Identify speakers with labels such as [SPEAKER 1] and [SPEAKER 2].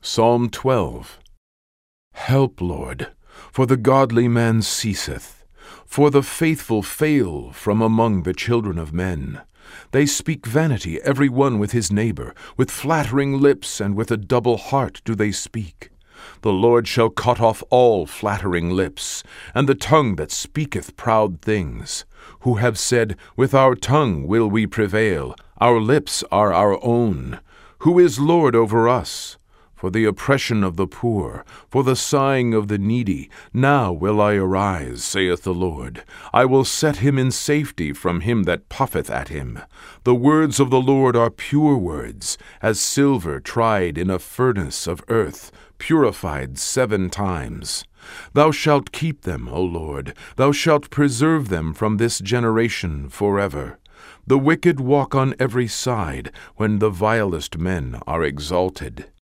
[SPEAKER 1] Psalm 12. Help, Lord, for the godly man ceaseth, for the faithful fail from among the children of men. They speak vanity every one with his neighbor, with flattering lips and with a double heart do they speak. The Lord shall cut off all flattering lips, and the tongue that speaketh proud things, who have said, With our tongue will we prevail, our lips are our own. Who is Lord over us? For the oppression of the poor, for the sighing of the needy, now will I arise, saith the Lord. I will set him in safety from him that puffeth at him. The words of the Lord are pure words, as silver tried in a furnace of earth, purified 7 times. Thou shalt keep them, O Lord, thou shalt preserve them from this generation forever. The wicked walk on every side, when the vilest men are exalted.